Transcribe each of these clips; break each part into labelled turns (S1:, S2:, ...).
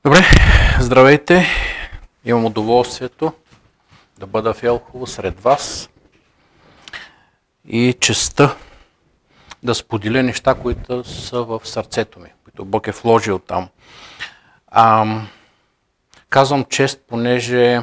S1: Добре, здравейте! Имам удоволствието да бъда в Елхово сред вас и честта да споделя неща, които са в сърцето ми, които Бог е вложил там. Казвам чест, понеже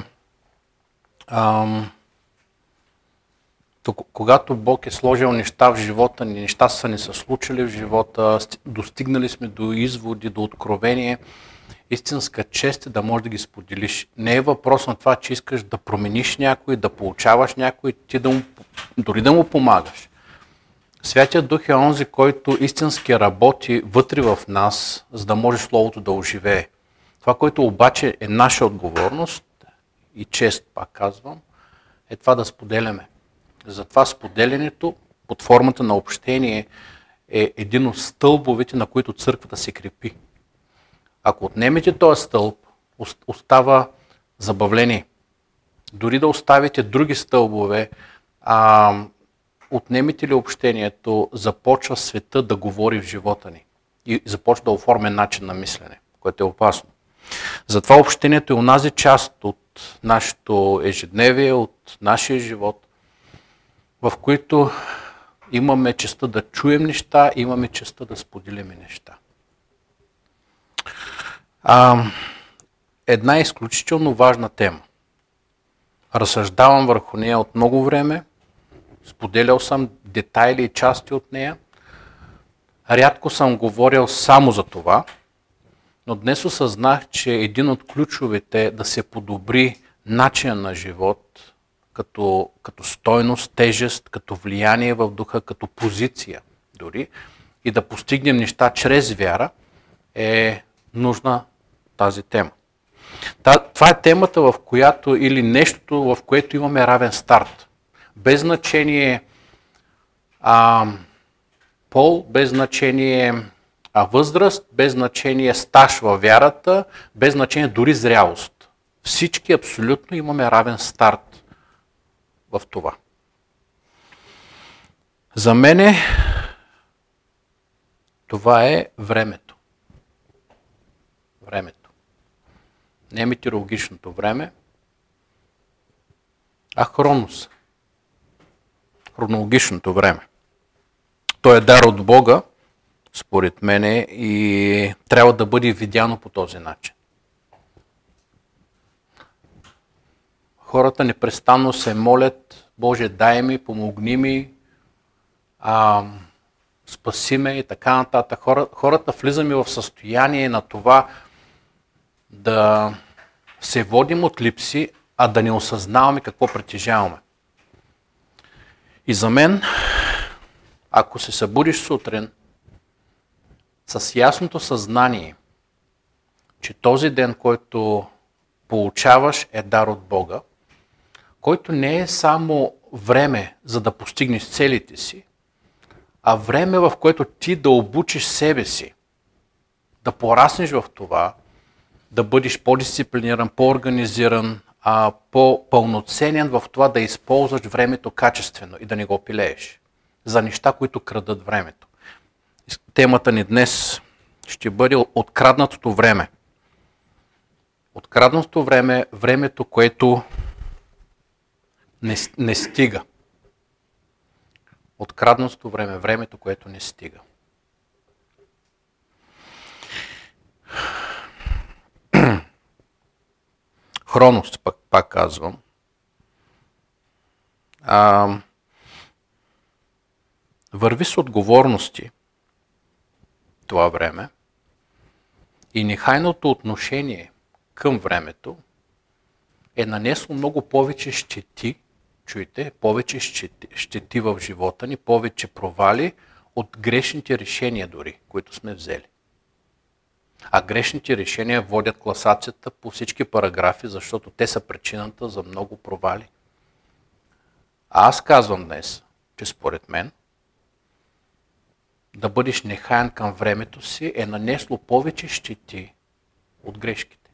S1: когато Бог е сложил неща в живота ни, неща са ни се случили в живота, достигнали сме до изводи, до откровение, истинска чест е да можеш да ги споделиш. Не е въпрос на това, че искаш да промениш някой, да получаваш някой, ти дори да му помагаш. Святият Дух е онзи, който истински работи вътре в нас, за да може Словото да оживее. Това, което обаче е наша отговорност и чест, пак казвам, е това да споделяме. Затова споделянето под формата на общение е един от стълбовете, на които църквата се крепи. Ако отнемете този стълб, остава забавление. Дори да оставите други стълбове, отнемете ли общението, започва света да говори в живота ни и започва да оформя начин на мислене, което е опасно. Затова общението е онази част от нашето ежедневие, от нашия живот, в които имаме честта да чуем неща, имаме честта да споделим неща. Една изключително важна тема. Разсъждавам върху нея от много време, споделял съм детайли и части от нея. Рядко съм говорил само за това, но днес осъзнах, че един от ключовете е да се подобри начин на живот, като стойност, тежест, като влияние в духа, като позиция дори, и да постигнем неща чрез вяра, е нужна тази тема. Това е темата, в която или нещото, в което имаме равен старт. Без значение пол, без значение възраст, без значение стаж във вярата, без значение дори зрялост. Всички абсолютно имаме равен старт в това. За мене това е времето. Времето. Не метеорологичното време, а хронос. Хронологичното време. То е дар от Бога, според мене, и трябва да бъде видяно по този начин. Хората непрестанно се молят: Боже, дай ми, помогни ми, спаси ме и така нататък. Хората влизаме в състояние на това да се водим от липси, а да не осъзнаваме какво притежаваме. И за мен, ако се събудиш сутрин с ясното съзнание, че този ден, който получаваш, е дар от Бога, който не е само време, за да постигнеш целите си, а време, в което ти да обучиш себе си, да пораснеш в това, да бъдеш по-дисциплиниран, по-организиран, по-пълноценен в това да използваш времето качествено и да не го пилееш за неща, които крадат времето. Темата ни днес ще бъде откраднатото време. Откраднатото време, времето, което не стига. Откраднатото време, времето, което не стига. Хронос, пак казвам. Върви с отговорности това време и нехайното отношение към времето е нанесло много повече щети, чуйте, повече щети в живота ни, повече провали от грешните решения дори, които сме взели. А грешните решения водят класацията по всички параграфи, защото те са причината за много провали. А аз казвам днес, че според мен да бъдеш нехаян към времето си е нанесло повече щети от грешките.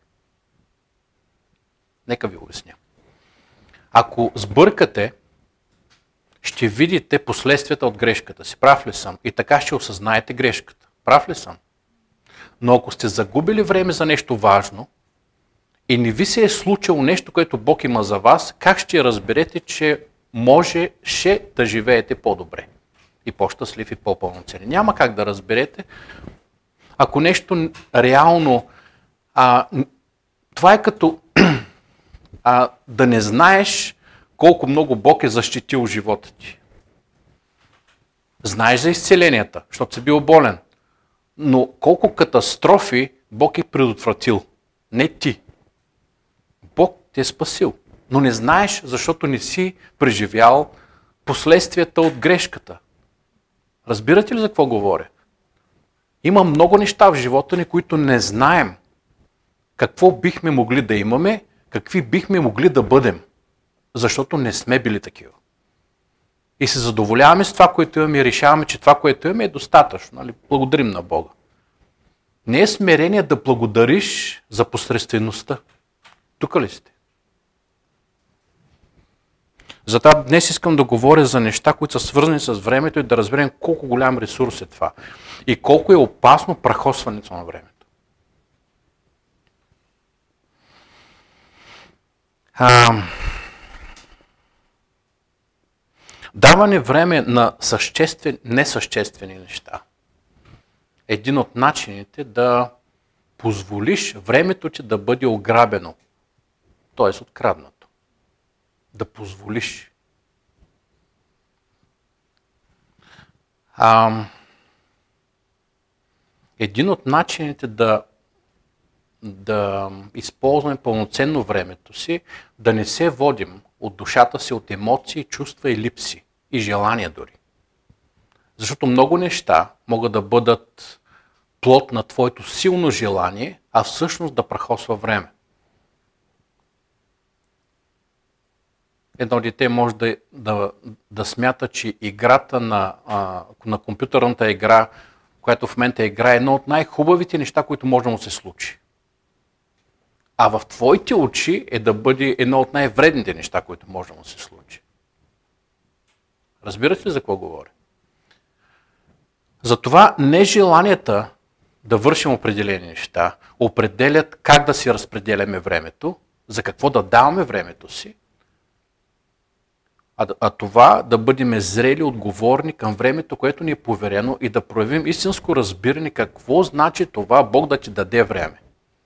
S1: Нека ви обясня. Ако сбъркате, ще видите последствията от грешката си. Прав ли съм? И така ще осъзнаете грешката. Прав ли съм? Но ако сте загубили време за нещо важно и не ви се е случило нещо, което Бог има за вас, как ще разберете, че можеше да живеете по-добре и по-щастлив и по-пълноценен? Няма как да разберете, ако нещо реално... това е като да не знаеш колко много Бог е защитил живота ти. Знаеш за изцеленията, защото си бил болен. Но колко катастрофи Бог е предотвратил. Не ти. Бог те е спасил. Но не знаеш, защото не си преживял последствията от грешката. Разбирате ли за какво говоря? Има много неща в живота ни, които не знаем какво бихме могли да имаме, какви бихме могли да бъдем, защото не сме били такива. И се задоволяваме с това, което имаме и решаваме, че това, което имаме е достатъчно. Нали? Благодарим на Бога. Не е смирение да благодариш за посредствеността. Тук ли сте? Затова днес искам да говоря за неща, които са свързани с времето и да разберем колко голям ресурс е това. И колко е опасно прахосването на времето. Даване време на несъществени неща. Един от начините да позволиш времето ти да бъде ограбено, т.е. откраднато. Да позволиш. Един от начините да използваме пълноценно времето си, да не се водим от душата си от емоции, чувства и липси, и желания дори. Защото много неща могат да бъдат плод на твоето силно желание, а всъщност да прахосва време. Едно дете може да смята, че играта на компютърната игра, която в момента играе, е едно от най-хубавите неща, които може да му се случи. А в твоите очи е да бъде едно от най-вредните неща, които може да му се случи. Разбирате ли за какво говоря? Затова нежеланията да вършим определени неща определят как да си разпределяме времето, за какво да даваме времето си, а това да бъдем зрели, отговорни към времето, което ни е поверено и да проявим истинско разбиране какво значи това Бог да ти даде време.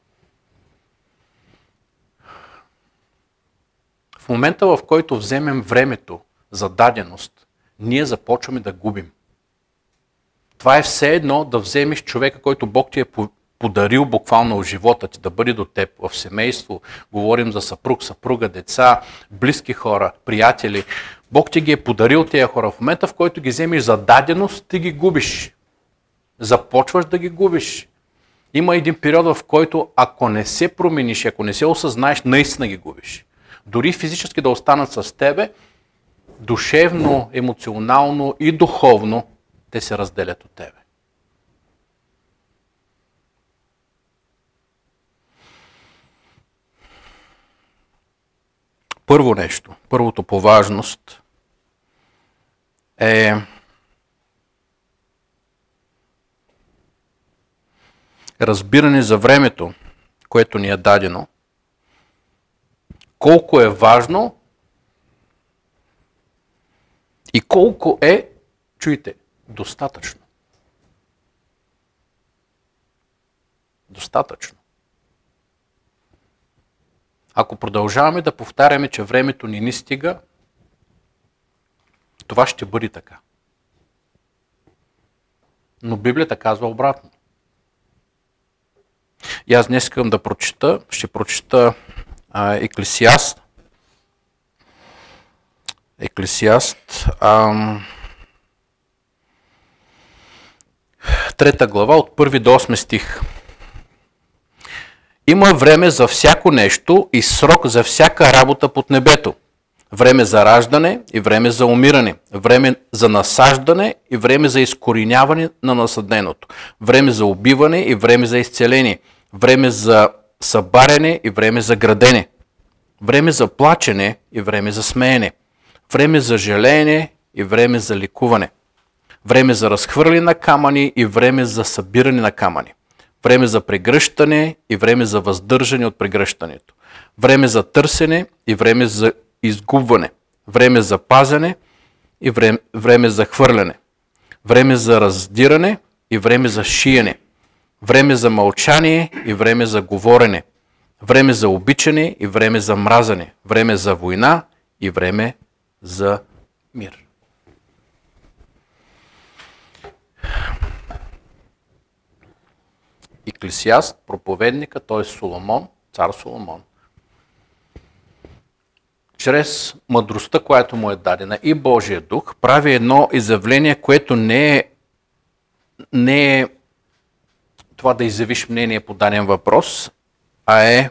S1: В момента, в който вземем времето за даденост, ние започваме да губим. Това е все едно да вземеш човека, който Бог ти е подарил буквално в живота ти, да бъде до теб, в семейство. Говорим за съпруг, съпруга, деца, близки хора, приятели. Бог ти ги е подарил тези хора. В момента, в който ги вземеш за даденост, ти ги губиш. Започваш да ги губиш. Има един период, в който ако не се промениш, ако не се осъзнаеш, наистина ги губиш. Дори физически да останат с тебе, душевно, емоционално и духовно, те се разделят от тебе. Първо нещо, първото по важност е разбиране за времето, което ни е дадено, колко е важно и колко е, чуйте, достатъчно. Достатъчно. Ако продължаваме да повтаряме, че времето ни стига, това ще бъде така. Но Библията казва обратно. И аз днес искам да ще прочета Еклесиаст. Еклесиаст, 3 глава от 1 до 8 стих. Има време за всяко нещо и срок за всяка работа под небето. Време за раждане и време за умиране. Време за насаждане и време за изкореняване на насаденото. Време за убиване и време за изцеление. Време за събаряне и време за градене. Време за плачене и време за смеене. Време за жалеене и време за ликуване. Време за разхвърляне на камъни и време за събиране на камъни. Време за прегръщане и време за въздържане от прегръщането. Време за търсене и време за изгубване. Време за пазене и време за хвърляне. Време за раздиране и време за шиене. Време за мълчание и време за говорене. Време за обичане и време за мразане. Време за война и време за мир. Еклесиаст, проповедника, т.е. Соломон, цар Соломон, чрез мъдростта, която му е дадена и Божия дух, прави едно изявление, което не е това да изявиш мнение по даден въпрос, а е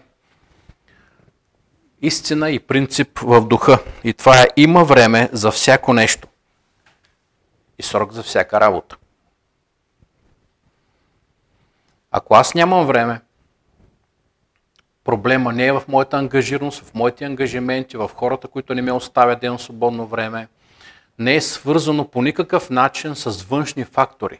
S1: истина и принцип в духа. И това е: има време за всяко нещо и срок за всяка работа. Ако аз нямам време, проблема не е в моята ангажираност, в моите ангажименти, в хората, които не ме оставят ден свободно време. Не е свързано по никакъв начин с външни фактори.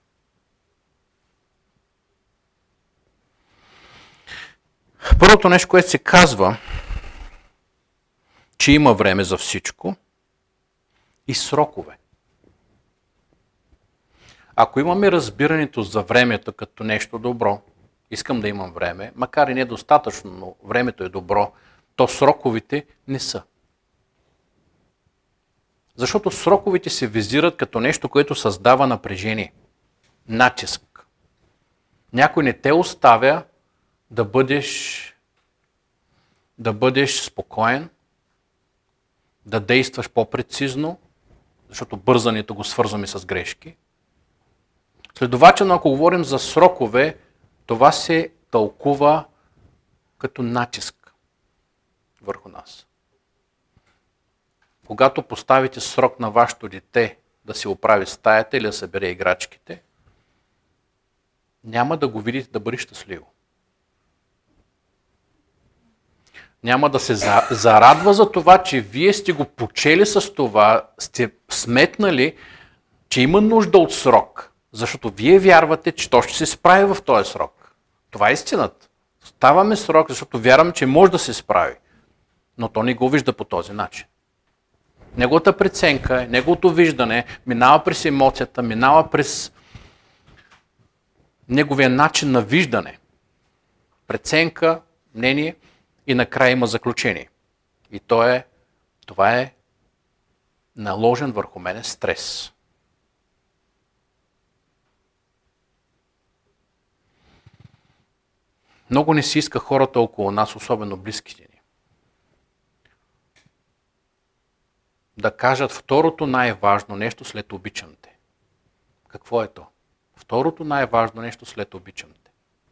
S1: Първото нещо, което се казва, че има време за всичко и срокове. Ако имаме разбирането за времето като нещо добро, искам да имам време, макар и недостатъчно, но времето е добро, то сроковите не са. Защото сроковите се визират като нещо, което създава напрежение, натиск. Някой не те оставя да бъдеш спокоен, да действаш по-прецизно, защото бързането го свързваме с грешки. Следователно, ако говорим за срокове, това се тълкува като натиск върху нас. Когато поставите срок на вашето дете да си оправи стаята или да събере играчките, няма да го видите да бъде щастливо. Няма да се зарадва за това, че вие сте го почели с това, сте сметнали, че има нужда от срок. Защото вие вярвате, че то ще се справи в този срок. Това е истината. Ставаме срок, защото вярваме, че може да се справи. Но то не го вижда по този начин. Неговата преценка, неговото виждане минава през емоцията, минава през неговия начин на виждане. Преценка, мнение и накрая има заключение. И това е наложен върху мене стрес. Много не си иска хората около нас, особено близките ни, да кажат второто най-важно нещо след обичам-те. Какво е то? Второто най-важно нещо след обичам-те.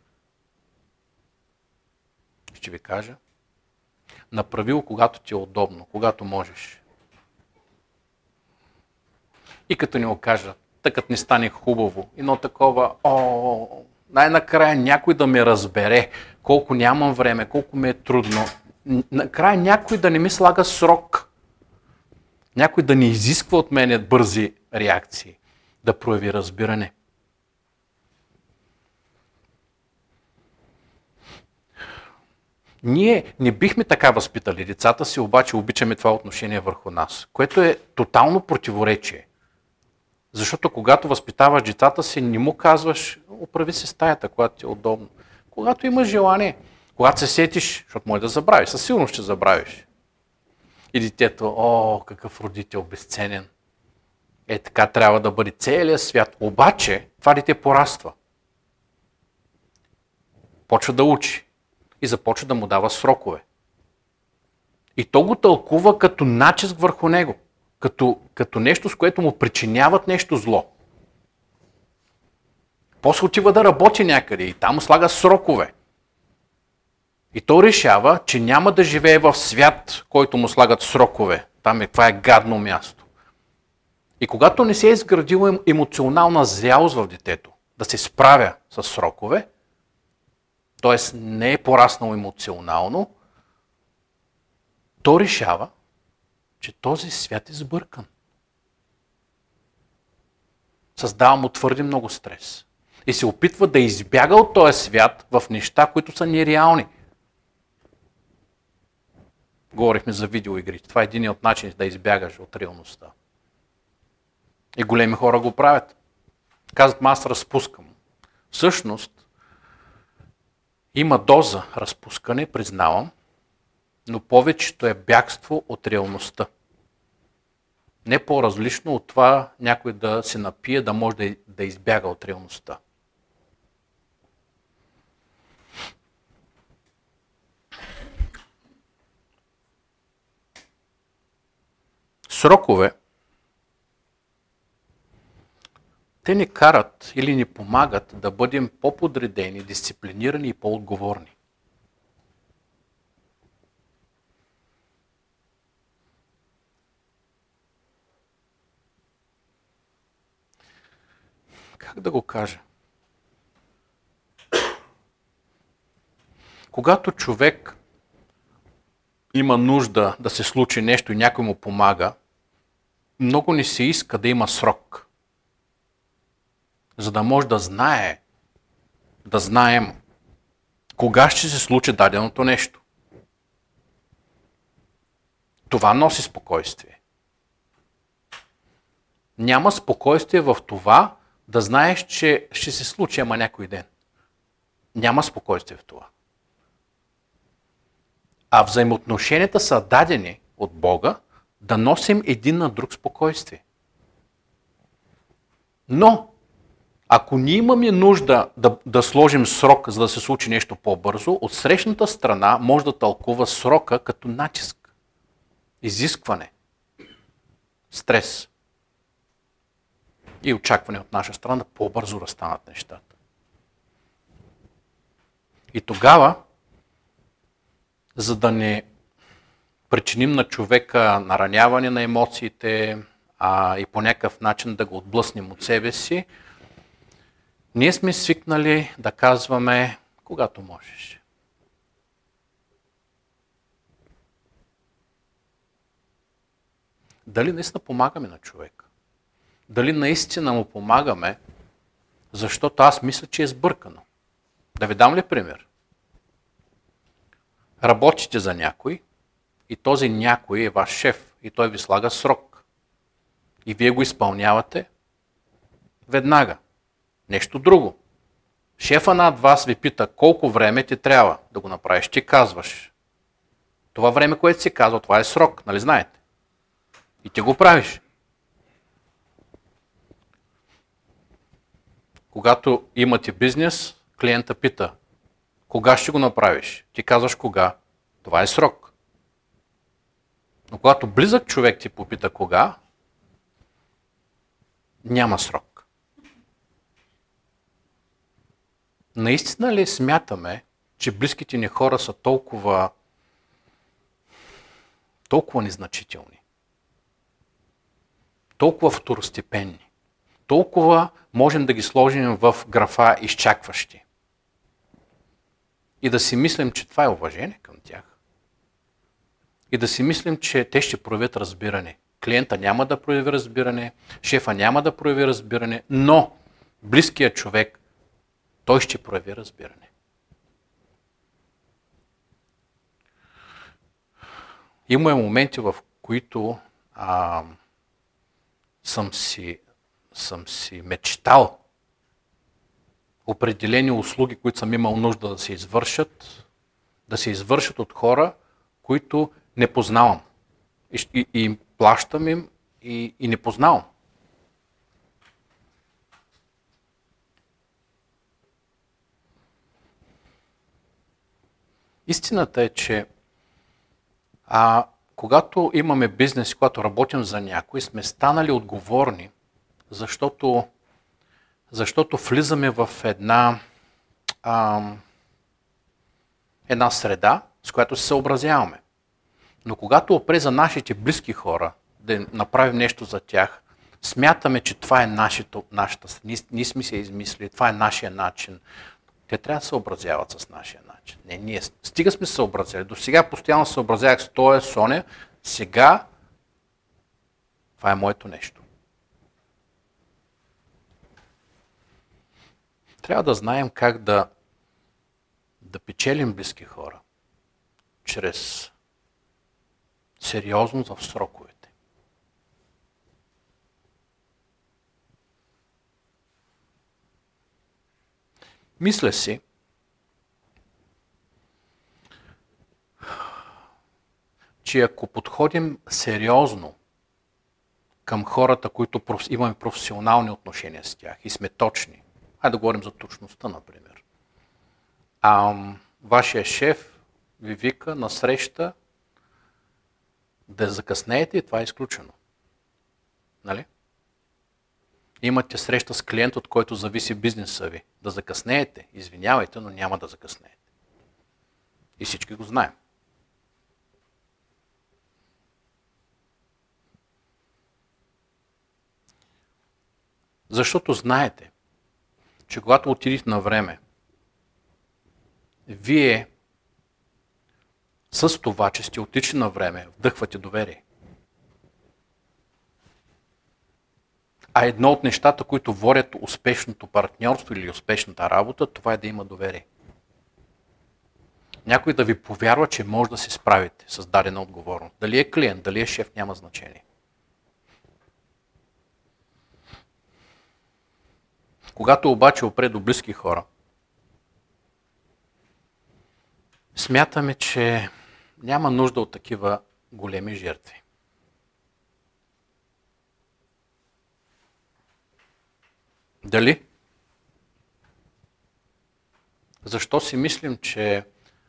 S1: Ще ви кажа. Направил, когато ти е удобно, когато можеш. И като ни окажа, тъкът ни стане хубаво, едно такова, най-накрая някой да ме разбере, колко нямам време, колко ми е трудно. Накрая някой да не ми слага срок. Някой да не изисква от мене бързи реакции, да прояви разбиране. Ние не бихме така възпитали децата си, обаче обичаме това отношение върху нас, което е тотално противоречие. Защото когато възпитаваш децата си, не му казваш: оправи се стаята, когато ти е удобно. Когато имаш желание, когато се сетиш, защото може да забравиш, със сигурност ще забравиш. И детето: какъв родител безценен. Така трябва да бъде целият свят. Обаче това дете пораства. Почва да учи и започва да му дава срокове. И то го тълкува като натиск върху него. Като нещо, с което му причиняват нещо зло. После отива да работи някъде и там му слага срокове. И той решава, че няма да живее в свят, който му слагат срокове. Това е гадно място. И когато не се е изградила емоционална зрялост в детето, да се справя с срокове, т.е. не е пораснал емоционално, той решава, че този свят е сбъркан. Създава му твърде много стрес. и се опитва да избяга от този свят в неща, които са нереални. Говорихме за видеоигри. Това е един от начините да избягаш от реалността. И големи хора го правят. Казват, аз разпускам. Всъщност, има доза разпускане, признавам, но повечето е бягство от реалността. Не по-различно от това някой да се напие, да може да избяга от реалността. Срокове, те ни карат или ни помагат да бъдем по-подредени, дисциплинирани и по-отговорни. Как да го кажа? Когато човек има нужда да се случи нещо и някой му помага, много ни се иска да има срок, за да може да знаем кога ще се случи даденото нещо. Това носи спокойствие. Няма спокойствие в това да знаеш, че ще се случи, ама някой ден. Няма спокойствие в това. А взаимоотношенията са дадени от Бога да носим един на друг спокойствие. Но, ако ние имаме нужда да сложим срок, за да се случи нещо по-бързо, от срещната страна може да тълкува срока като натиск, изискване, стрес и очакване от наша страна да по-бързо разстанат нещата. И тогава, за да не причиним на човека нараняване на емоциите, и по някакъв начин да го отблъснем от себе си, ние сме свикнали да казваме, когато можеш. Дали наистина помагаме на човека? Дали наистина му помагаме, защото аз мисля, че е сбъркано? Да ви дам ли пример? Работите за някой и този някой е ваш шеф и той ви слага срок. И вие го изпълнявате веднага. Нещо друго. Шефа над вас ви пита колко време ти трябва да го направиш. Ти казваш. Това време, което си казва, това е срок, нали знаете? И ти го правиш. Когато имате бизнес, клиента пита, кога ще го направиш? Ти казваш кога. Това е срок. Но когато близък човек ти попита кога, няма срок. Наистина ли смятаме, че близките ни хора са толкова незначителни? Толкова второстепенни? Толкова можем да ги сложим в графа изчакващи? И да си мислим, че това е уважение към тях. И да си мислим, че те ще проявят разбиране. Клиента няма да прояви разбиране, шефа няма да прояви разбиране, но близкият човек, той ще прояви разбиране. Има моменти, в които съм си мечтал определени услуги, които съм имал нужда да се извършат от хора, които не познавам. И им плащам им и не познавам. Истината е, че когато имаме бизнес, когато работим за някой, сме станали отговорни, защото влизаме в една среда, с която се съобразяваме. Но когато опре за нашите близки хора, да направим нещо за тях, смятаме, че това е нашата. Ние сме се измислили, това е нашия начин. Те трябва да се съобразяват с нашия начин. Не, ние стига сме се съобразяли. До сега постоянно се съобразявах с тоя, Соня. Сега това е моето нещо. Трябва да знаем как да печелим близки хора чрез сериозност в сроковете. Мисля си, че ако подходим сериозно към хората, които имаме професионални отношения с тях и сме точни, хайде да говорим за точността, например. Вашия шеф ви вика на среща да закъснеете и това е изключено. Нали? Имате среща с клиент, от който зависи бизнеса ви. Да закъснеете, извинявайте, но няма да закъснеете. И всички го знаем. Защото знаете, че когато отидете на време, вие с това, че сте отишли на време, вдъхвате доверие. А едно от нещата, които водят успешното партньорство или успешната работа, това е да има доверие. Някой да ви повярва, че може да се справите с дадена отговорност. Дали е клиент, дали е шеф, няма значение. Когато обаче опре до близки хора, смятаме, че няма нужда от такива големи жертви. Дали? Защо си мислим, че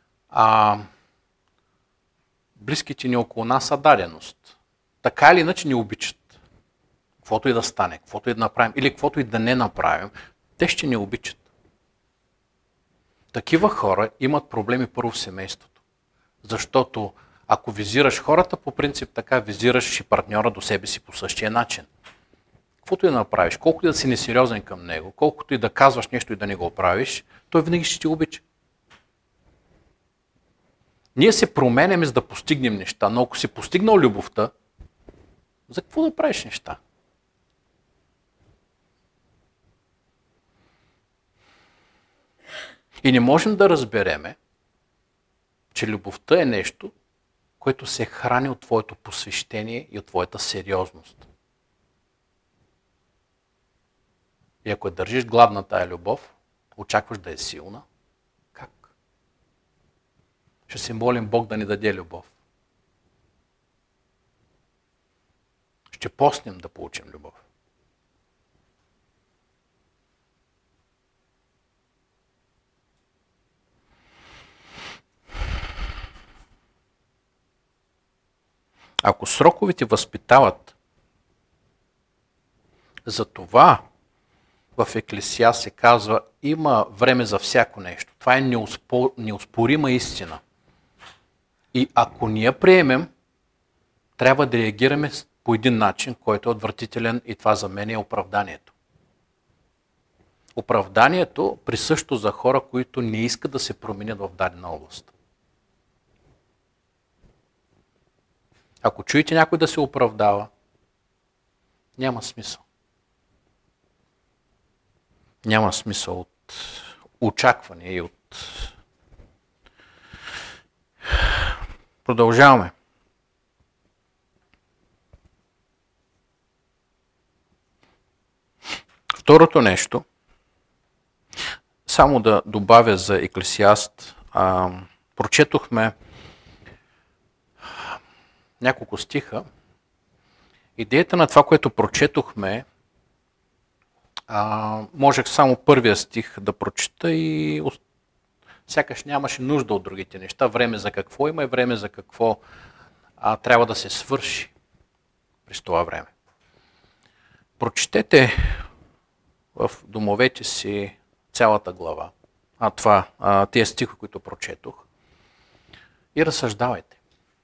S1: близките ни около нас са даденост? Така или иначе ни обичат. Каквото и да стане, каквото и да направим, или каквото и да не направим, те ще ни обичат. Такива хора имат проблеми първо в семейството. Защото ако визираш хората, по принцип така визираш и партньора до себе си по същия начин. Каквото и да направиш, колкото и да си несериозен към него, колкото и да казваш нещо и да не го правиш, той винаги ще ти обича. Ние се променяме, за да постигнем неща, но ако си постигнал любовта, за какво да правиш неща? И не можем да разбереме, че любовта е нещо, което се храни от твоето посвещение и от твоята сериозност. И ако държиш гладна тая любов, очакваш да е силна, как? Ще се молим Бог да ни даде любов. Ще постнем да получим любов. Ако сроковете възпитават за това, в Еклесиаст се казва, има време за всяко нещо. Това е неоспорима истина. И ако ние приемем, трябва да реагираме по един начин, който е отвратителен, и това за мен е оправданието. Оправданието присъщо за хора, които не искат да се променят в дадена област. Ако чуете някой да се оправдава, няма смисъл. Няма смисъл от очакване и от... Продължаваме. Второто нещо, само да добавя за Еклесиаст, прочетохме няколко стиха. Идеята на това, което прочетохме, можех само първия стих да прочита и сякаш нямаше нужда от другите неща. Време за какво има и време за какво трябва да се свърши през това време. Прочетете в домовете си цялата глава, тия стихи, които прочетох, и разсъждавайте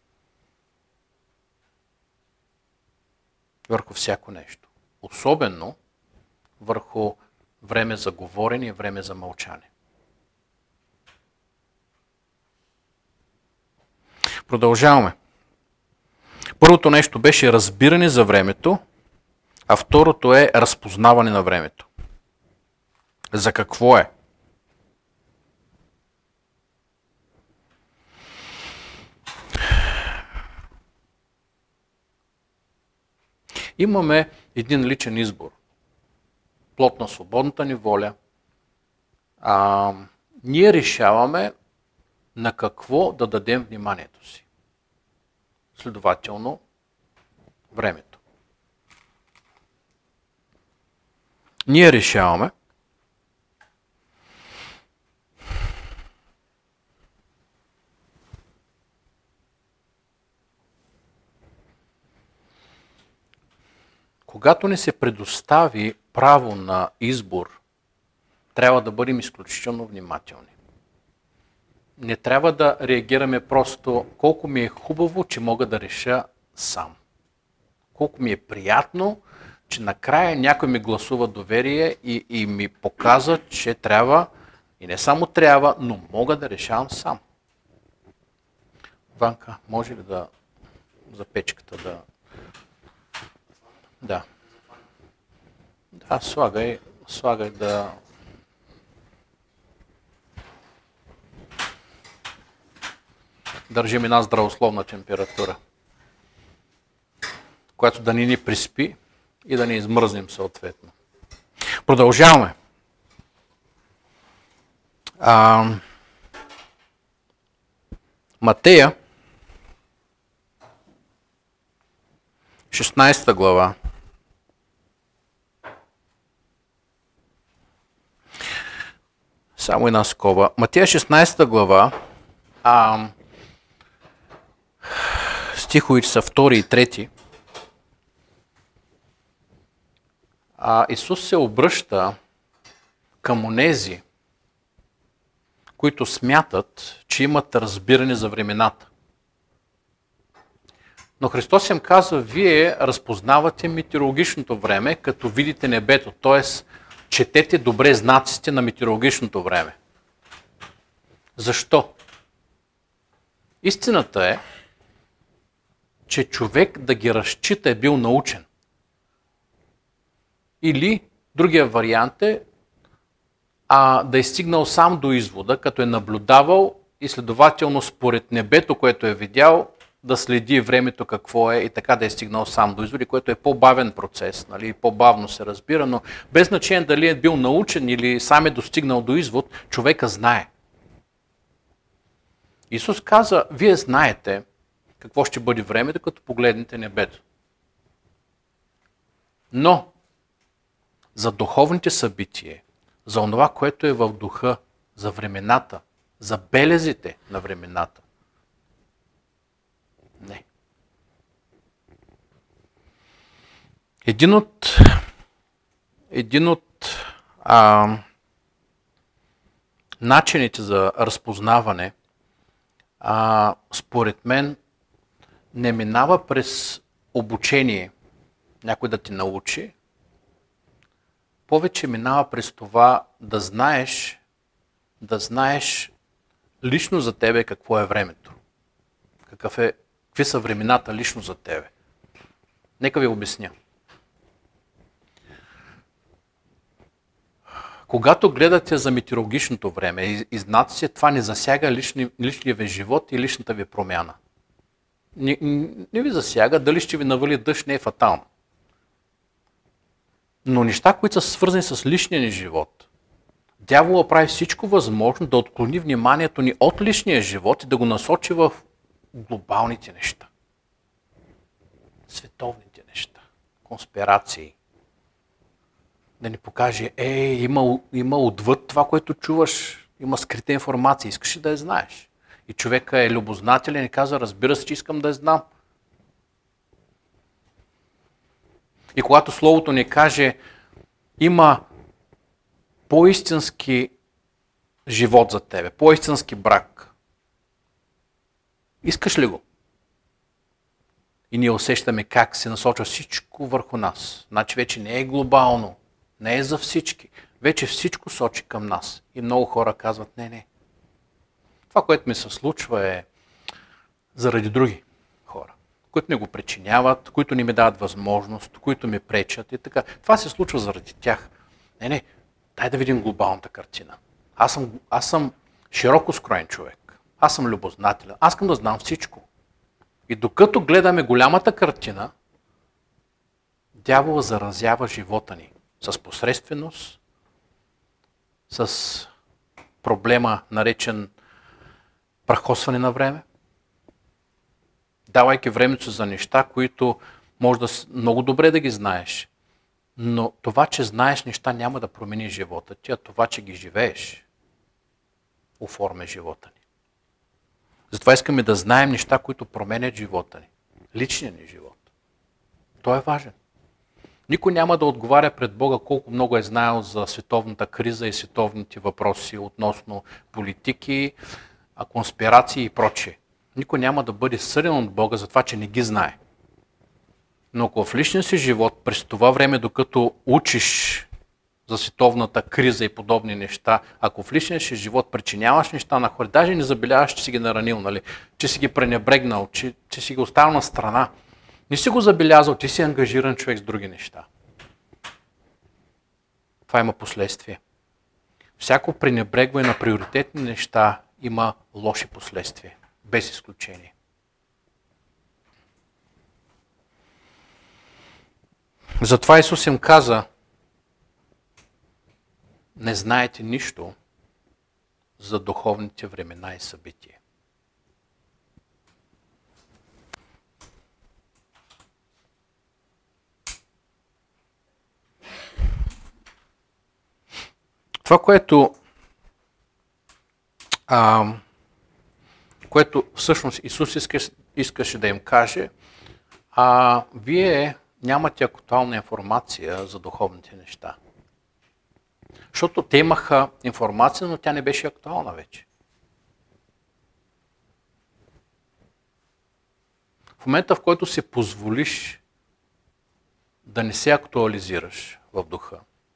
S1: върху всяко нещо. Особено върху време за говорене и време за мълчане. Продължаваме. Първото нещо беше разбиране за времето, а второто е разпознаване на времето. За какво е? Имаме един личен избор. Плод на свободната ни воля. Ние решаваме на какво да дадем вниманието си. Следователно, времето. Ние решаваме когато ни се предостави право на избор, трябва да бъдем изключително внимателни. Не трябва да реагираме просто колко ми е хубаво, че мога да реша сам. Колко ми е приятно, че накрая някой ми гласува доверие и ми показва, че трябва, и не само трябва, но мога да решавам сам. Ванка, може ли да за печката да... Да. Да, слагай да... Държим една здравословна температура, която да ни приспи и да ни измръзнем съответно. Продължаваме. Матея, 16 глава. Само една скоба. Матея 16 глава, стиховете са 2 и 3. Исус се обръща към онези, които смятат, че имат разбиране за времената. Но Христос им казва, вие разпознавате метеорологичното време, като видите небето, т.е. четете добре знаците на метеорологичното време. Защо? Истината е, че човек да ги разчита е бил научен. Или другия вариант е да е стигнал сам до извода, като е наблюдавал и следователно според небето, което е видял, да следи времето какво е и така да е стигнал сам до изводи, което е по-бавен процес, нали, по-бавно се разбира, но без значение дали е бил научен или сам е достигнал до извод, човека знае. Исус каза, вие знаете какво ще бъде времето, като погледнете небето. Но за духовните събития, за онова, което е в духа, за времената, за белезите на времената, не. Един от начините за разпознаване, според мен, не минава през обучение, някой да ти научи, повече минава през това да знаеш лично за тебе какво е времето. Какви са времената лично за тебе. Нека ви обясня. Когато гледате за метеорологичното време и знаците, това не засяга личния ви живот и личната ви промяна. Не ви засяга, дали ще ви навали дъжд, не е фатално. Но неща, които са свързани с личния ни живот, дявола прави всичко възможно да отклони вниманието ни от личния живот и да го насочи в глобалните неща. Световните неща. Конспирации. Да ни покаже, има отвъд това, което чуваш, има скрита информация, искаш ли да я знаеш? И човека е любознателен и казва, разбира се, че искам да я знам. И когато Словото ни каже, има по-истински живот за тебе, по-истински брак, искаш ли го? И ние усещаме как се насочва всичко върху нас. Значи вече не е глобално, не е за всички. Вече всичко сочи към нас. И много хора казват, не. Това, което ми се случва е заради други хора, които не го причиняват, които не ми дават възможност, които ми пречат и така. Това се случва заради тях. Не. Дай да видим глобалната картина. Аз съм широко скроен човек. Аз съм любознателен. Аз искам да знам всичко. И докато гледаме голямата картина, дявола заразява живота ни с посредственост, с проблема наречен прахосване на време, давайки времето за неща, които може да много добре да ги знаеш. Но това, че знаеш неща, няма да промени живота ти, а това, че ги живееш, оформя живота ни. Затова искаме да знаем неща, които променят живота ни. Личния ни живот. Той е важен. Никой няма да отговаря пред Бога колко много е знаел за световната криза и световните въпроси относно политики, конспирации и прочее. Никой няма да бъде съден от Бога за това, че не ги знае. Но ако в личния си живот, през това време, докато учиш за световната криза и подобни неща, ако в личния си живот причиняваш неща на хора, даже не забеляваш, че си ги наранил, нали? Че си ги пренебрегнал, че си ги оставил на страна, не си го забелязал, ти си ангажиран човек с други неща. Това има последствие. Всяко пренебрегване на приоритетни неща има лоши последствия, без изключение. Затова Исус им каза, не знаете нищо за духовните времена и събития. Това, което всъщност Исус искаше да им каже, вие нямате актуална информация за духовните неща. Защото те имаха информация, но тя не беше актуална вече. В момента, в който се позволиш да не се актуализираш в духа,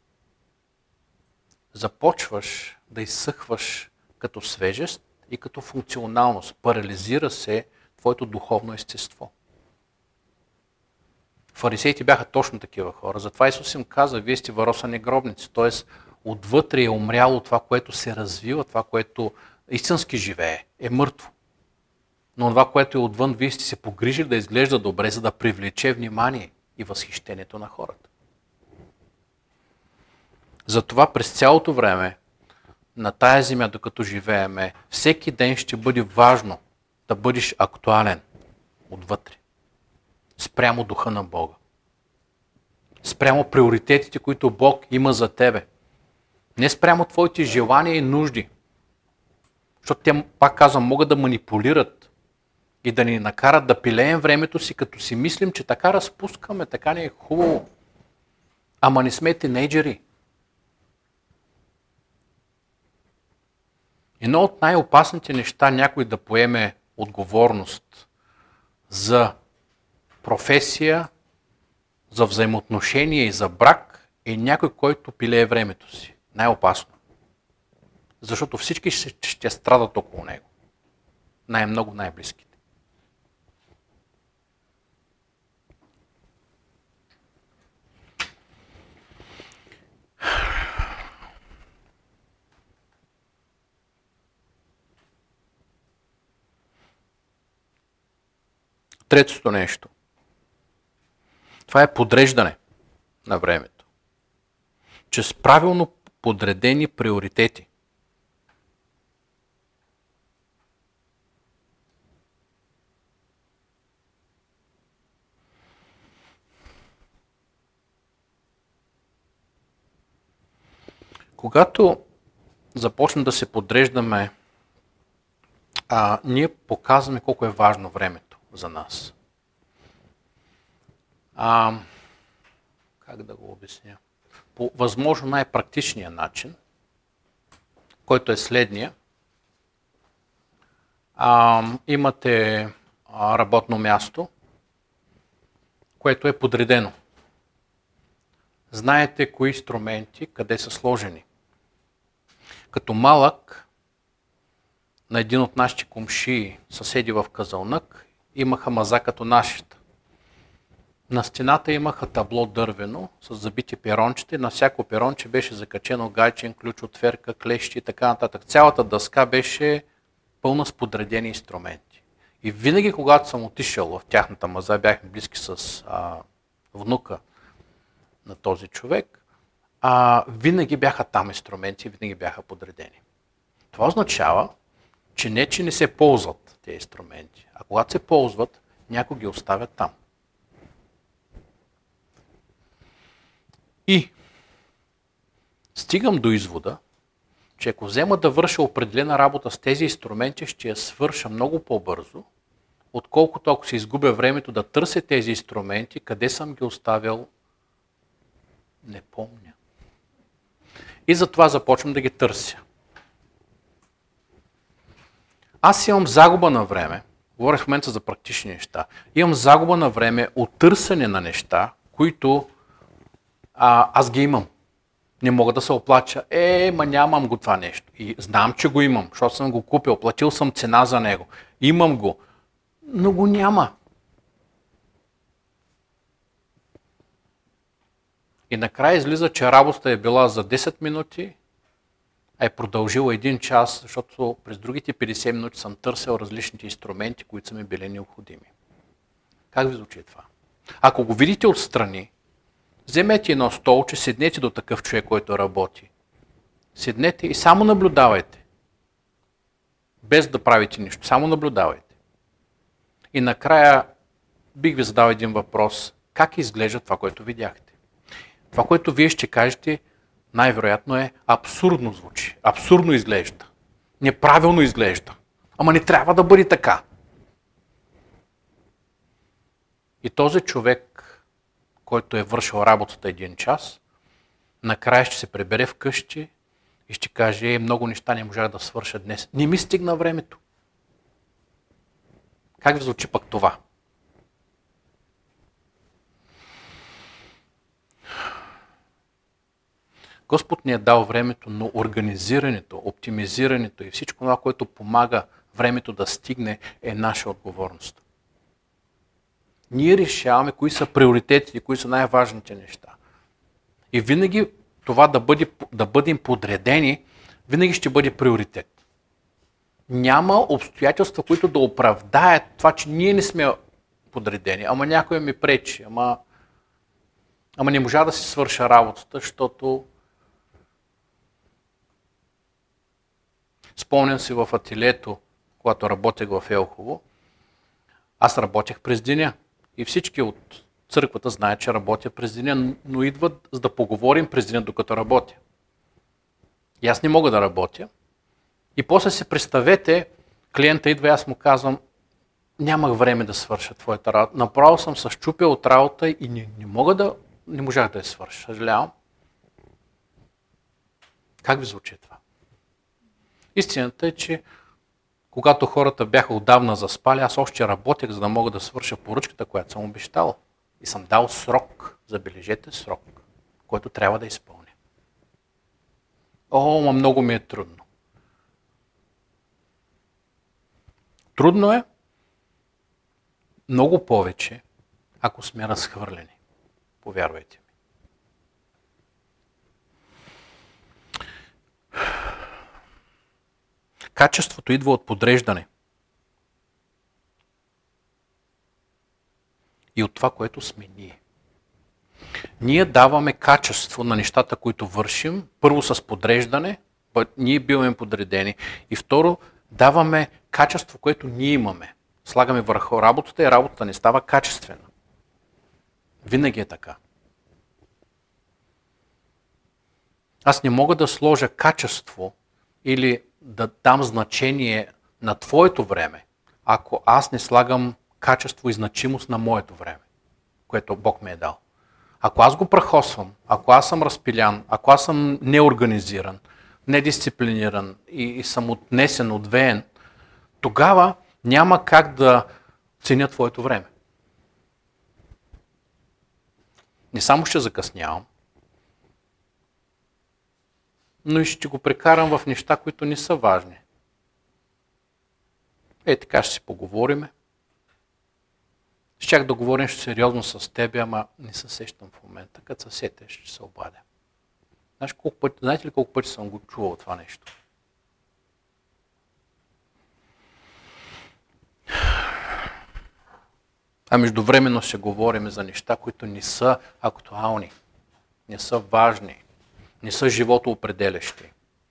S1: започваш да изсъхваш като свежест и като функционалност. Парализира се твоето духовно естество. Фарисеите бяха точно такива хора. Затова Исус им каза, вие сте варосани гробници. Т.е. отвътре е умряло това, което се развива, това, което истински живее, е мъртво. Но това, което е отвън, вие сте се погрижили да изглежда добре, за да привлече внимание и възхищението на хората. Затова през цялото време на тая земя, докато живееме, всеки ден ще бъде важно да бъдеш актуален отвътре. Спрямо духа на Бога. Спрямо приоритетите, които Бог има за тебе. Не спрямо твоите желания и нужди. Защото те, пак казвам, могат да манипулират и да ни накарат да пилеем времето си, като си мислим, че така разпускаме, така не е хубаво. Ама не сме тинейджери. Едно от най-опасните неща някой да поеме отговорност за професия, за взаимоотношения и за брак е някой, който пилее времето си. Най-опасно. Защото всички ще страдат около него. Най-много най-близките. Третото нещо. Това е подреждане на времето. Чрез правилно подредени приоритети. Когато започнем да се подреждаме, ние показваме колко е важно времето за нас. Как да го обясня? По възможно най-практичния начин, който е следния. Имате работно място, което е подредено. Знаете кои инструменти къде са сложени. Като малък, на един от нашите комшии, съседи в Казълнък, имаха маза като нашата. На стената имаха табло дървено с забити перончета и на всяко перонче беше закачено гайчен, ключ, отверка, клещи и така нататък. Цялата дъска беше пълна с подредени инструменти. И винаги, когато съм отишъл в тяхната маза, бяхме близки с внука на този човек, винаги бяха там инструменти, винаги бяха подредени. Това означава, че не се ползват тези инструменти, а когато се ползват, някой ги оставят там. И стигам до извода, че ако взема да върша определена работа с тези инструменти, ще я свърша много по-бързо, отколкото ако се изгубя времето да търся тези инструменти, къде съм ги оставил, не помня. И затова започвам да ги търся. Аз имам загуба на време, говоря в момента за практични неща, имам загуба на време от търсене на неща, които аз ги имам. Не мога да се оплача. Нямам го това нещо. И знам, че го имам, защото съм го купил, платил съм цена за него. Имам го, но го няма. И накрая излиза, че работата е била за 10 минути, а е продължила 1 час, защото през другите 50 минути съм търсил различните инструменти, които са ми били необходими. Как ви звучи това? Ако го видите отстрани, вземете едно столче, седнете до такъв човек, който работи. Седнете и само наблюдавайте. Без да правите нищо, само наблюдавайте. И накрая бих ви задал един въпрос. Как изглежда това, което видяхте? Това, което вие ще кажете, най-вероятно е абсурдно звучи. Абсурдно изглежда. Неправилно изглежда. Ама не трябва да бъде така. И този човек, който е вършил работата 1 час, накрая ще се прибере вкъщи и ще каже, много неща не можах да свърша днес. Не ми стигна времето. Как ви звучи пък това? Господ ни е дал времето, но организирането, оптимизирането и всичко това, което помага времето да стигне, е наша отговорност. Ние решаваме кои са приоритетите, кои са най-важните неща. И винаги това да бъдем подредени, винаги ще бъде приоритет. Няма обстоятелства, които да оправдаят това, че ние не сме подредени. Ама някой ми пречи, ама не можа да си свърша работата, защото спомням си в ателието, когато работех в Елхово, аз работех през деня. И всички от църквата знаят, че работя през деня, но идват за да поговорим през деня, докато работя. И аз не мога да работя. И после си представете, клиента идва и аз му казвам, нямах време да свърша твоята работа. Направо съм се счупил от работа и не можах да я свърша. Съжалявам. Как ви звучи това? Истината е, че когато хората бяха отдавна заспали, аз още работех, за да мога да свърша поръчката, която съм обещал. И съм дал срок, забележете срок, който трябва да изпълня. Много ми е трудно. Трудно е много повече, ако сме разхвърлени. Повярвайте ми. Качеството идва от подреждане. И от това, което сме ние. Ние даваме качество на нещата, които вършим. Първо с подреждане, ние биваме подредени. И второ, даваме качество, което ние имаме. Слагаме върху работата и работата не става качествена. Винаги е така. Аз не мога да сложа качество или да дам значение на твоето време, ако аз не слагам качество и значимост на моето време, което Бог ми е дал. Ако аз го прахосвам, ако аз съм разпилян, ако аз съм неорганизиран, недисциплиниран и съм отнесен, отвеен, тогава няма как да ценя твоето време. Не само ще закъснявам, но и ще го прекарам в неща, които не са важни. Така ще си поговориме. Щях да говоря нещо сериозно с теб, ама не се сещам в момента. Като се сетя, ще се обадя. Знаете ли колко пъти съм го чувал това нещо? А междувременно ще говорим за неща, които не са актуални, не са важни, не са животоопределящи.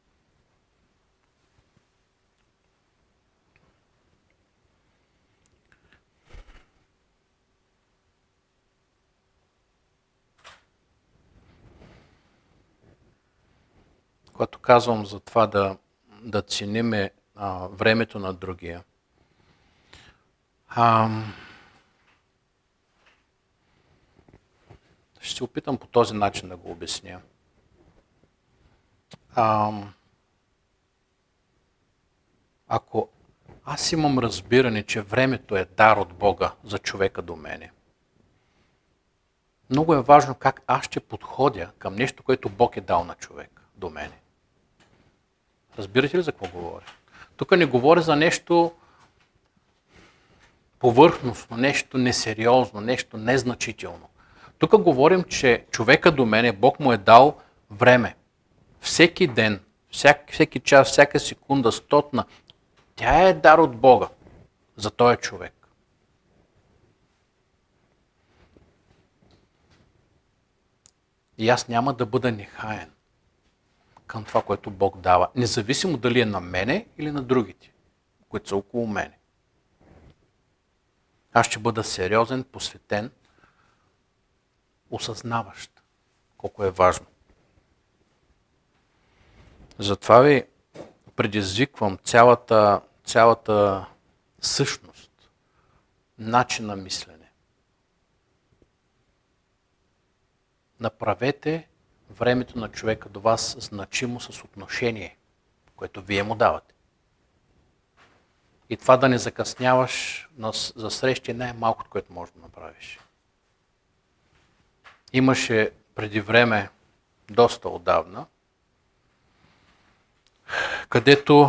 S1: Когато казвам за това да цениме времето на другия, ще се опитам по този начин да го обясня. Ако аз имам разбиране, че времето е дар от Бога за човека до мене, много е важно как аз ще подходя към нещо, което Бог е дал на човек до мене. Разбирате ли за какво говоря? Тук не говоря за нещо повърхностно, нещо несериозно, нещо незначително. Тук говорим, че човека до мене, Бог му е дал време. Всеки ден, всеки час, всяка секунда, стотна, тя е дар от Бога за този човек. И аз няма да бъда нехаен към това, което Бог дава, независимо дали е на мене или на другите, които са около мене. Аз ще бъда сериозен, посветен, осъзнаващ колко е важно. Затова ви предизвиквам цялата същност, начин на мислене. Направете времето на човека до вас значимо с отношение, което вие му давате. И това да не закъсняваш за срещи е най-малкото, което можеш да направиш. Имаше преди време, доста отдавна, където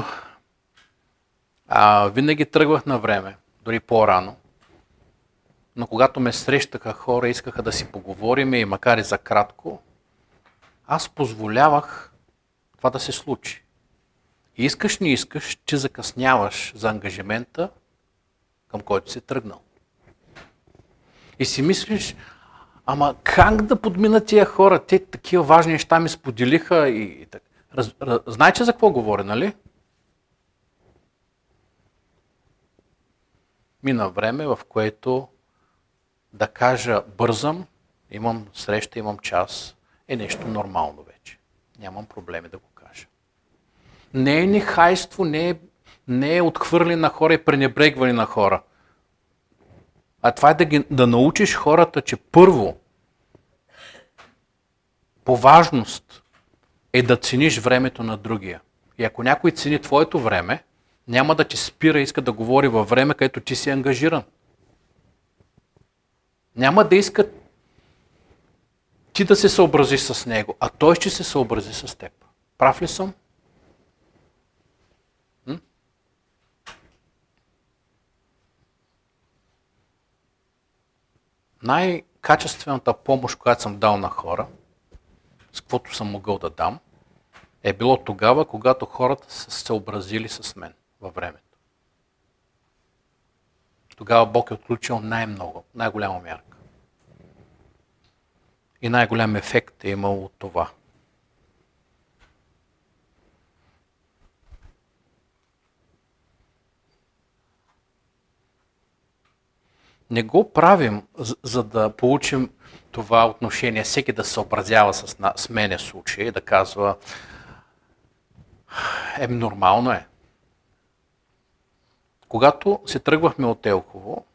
S1: винаги тръгвах на време, дори по-рано, но когато ме срещаха хора, искаха да си поговорим и макар и за кратко, аз позволявах това да се случи. И искаш, не искаш, че закъсняваш за ангажимента, към който си тръгнал. И си мислиш, ама как да подмина тия хора? Те такива важни неща ми споделиха и така. Знаете за какво говоря, нали? Мина време, в което да кажа бързам, имам среща, имам час, е нещо нормално вече. Нямам проблеми да го кажа. Не е нехайство, не е отхвърляне на хора и пренебрегване на хора. А това е да научиш хората, че първо, по важност е да цениш времето на другия. И ако някой цени твоето време, няма да ти спира и иска да говори във време, където ти си ангажиран. Няма да иска ти да се съобразиш с него, а той ще се съобрази с теб. Прав ли съм? Най-качествената помощ, която съм дал на хора, с каквото съм могъл да дам, е било тогава, когато хората са се съобразили с мен във времето. Тогава Бог е отключил най-много, най-голяма мярка. И най-голям ефект е имал от това. Не го правим, за да получим това отношение, всеки да се съобразява с мене случай, да казва, нормално е. Когато се тръгвахме от Елхово,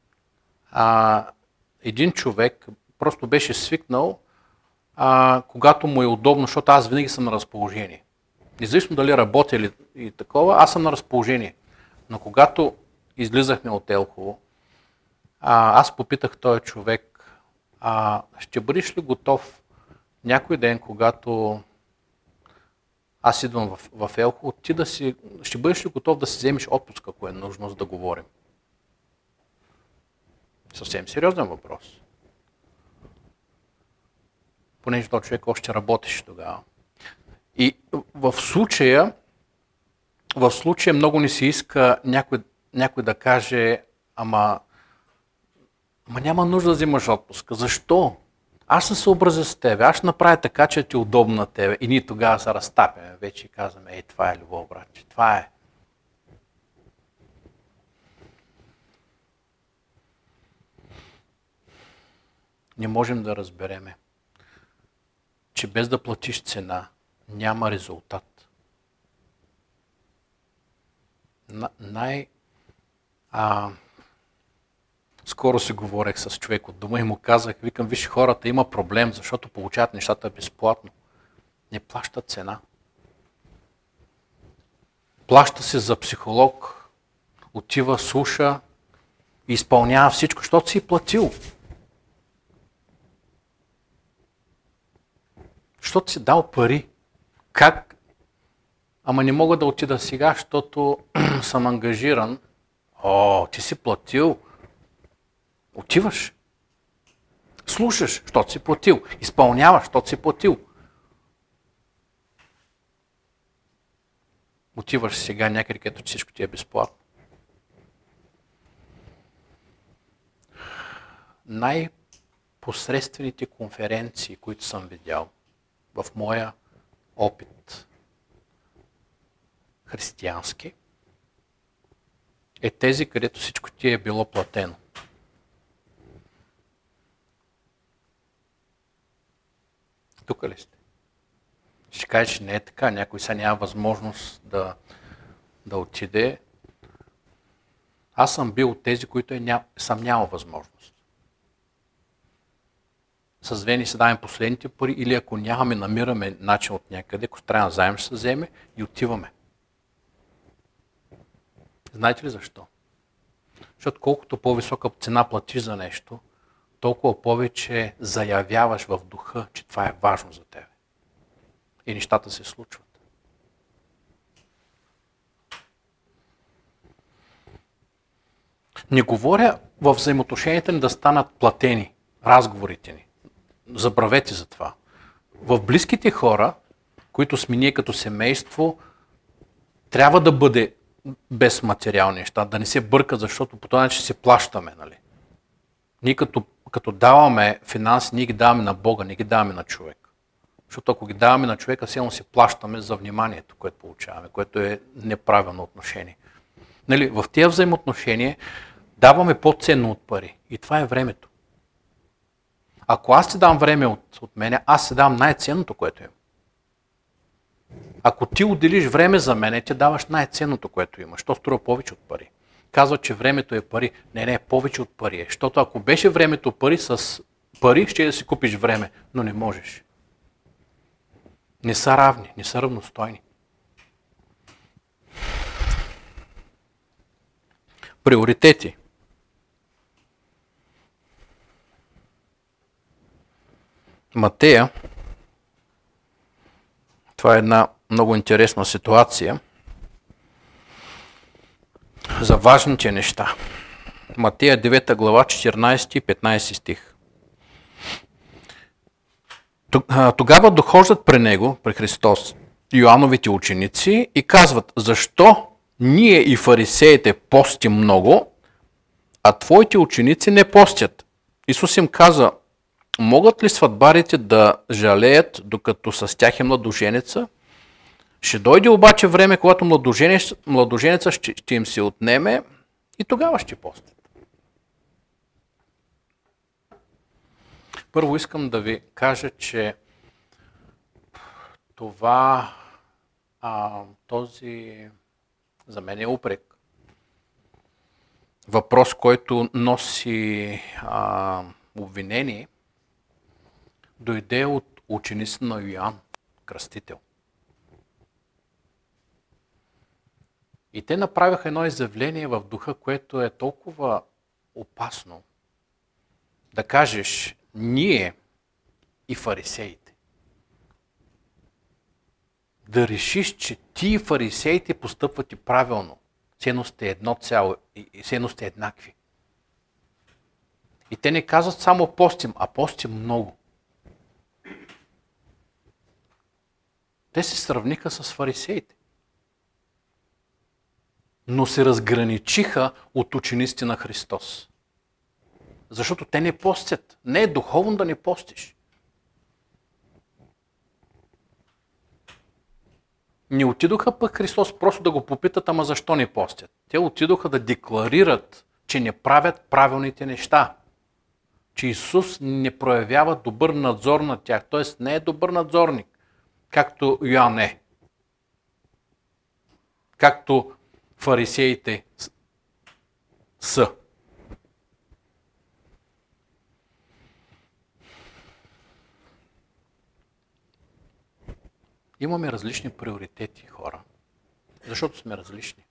S1: един човек просто беше свикнал, когато му е удобно, защото аз винаги съм на разположение. Независимо дали работя или и такова, аз съм на разположение. Но когато излизахме от Елхово, аз попитах този човек, ще бъдеш ли готов някой ден, когато аз идвам в Елхово, ще бъдеш ли готов да си вземеш отпуск, ако е нужно, за да говорим? Съвсем сериозен въпрос. Понеже този човек още работеше тогава. И в случая много ни се иска някой да каже, ама няма нужда да взимаш отпуска. Защо? Аз ще се съобразя с тебе, аз ще направя така, че ти е удобно на тебе. И ние тогава се разтапяме вече и казваме, това е любов, братче, това е. Не можем да разбереме, че без да платиш цена, няма резултат. Скоро си говорех с човек от дома и му казах, викам, виж, хората има проблем, защото получават нещата безплатно. Не плащат цена. Плаща се за психолог, отива, слуша и изпълнява всичко, защото си платил. Защото си дал пари. Как? Ама не мога да отида сега, защото съм ангажиран. Ти си платил. Отиваш. Слушаш, защото си платил. Изпълняваш, защото си платил. Отиваш сега някъде, където всичко ти е безплатно. Най-посредствените конференции, които съм видял в моя опит християнски, е тези, където всичко ти е било платено. Тук ли сте? Ще кажеш, че не е така. Някой сега няма възможност да отиде. Аз съм бил от тези, които съм нямал възможност. С Вени се даваме последните пари или ако нямаме, намираме начин от някъде, ако трябва да заем, ще се вземе и отиваме. Знаете ли защо? Защото колкото по-висока цена платиш за нещо, толкова повече заявяваш в духа, че това е важно за теб. И нещата се случват. Не говоря в взаимоотношенията ни да станат платени разговорите ни. Забравете за това. В близките хора, които сме ние като семейство, трябва да бъде без материални неща, да не се бърка, защото по този начин се плащаме. Нали? Ние като даваме финанси, ние ги даваме на Бога, не ги даваме на човек. Защото ако ги даваме на човека, силно се плащаме за вниманието, което получаваме, което е неправилно отношение. Нали, в тези взаимоотношения даваме по-ценно от пари. И това е времето. Ако аз ти дам време от мене, аз ти дам най-ценното, което имам. Ако ти отделиш време за мене, ти даваш най-ценното, което имаш. То струва повече от пари. Казва, че времето е пари. Не, повече от пари е. Защото ако беше времето пари, с пари ще да си купиш време, но не можеш. Не са равни, не са равностойни. Приоритети. Матея, това е една много интересна ситуация за важните неща. Матея 9 глава, 14 и 15 стих. Тогава дохождат при него, при Христос, Йоановите ученици и казват, защо ние и фарисеите постим много, а твоите ученици не постят? Исус им каза, могат ли сватбарите да жалеят, докато с тях е младоженеца? Ще дойде обаче време, когато младоженеца ще им се отнеме и тогава ще постят. Първо искам да ви кажа, че този за мен е упрек. Въпрос, който носи обвинение, дойде от учениците на Йоан Кръстител. И те направиха едно изявление в духа, което е толкова опасно. Да кажеш, ние и фарисеите. Да решиш, че ти и фарисеите постъпват и правилно. Все едно сте едно цяло и все едно сте еднакви. И те не казват само постим, а постим много. Те се сравниха с фарисеите. Но се разграничиха от учениците на Христос. Защото те не постят. Не е духовно да не постиш. Не отидоха пък Христос просто да го попитат, ама защо не постят. Те отидоха да декларират, че не правят правилните неща. Че Исус не проявява добър надзор на тях. Т.е. не е добър надзорник, както Йоан е. Както фарисеите са. Имаме различни приоритети, хора. Защото сме различни.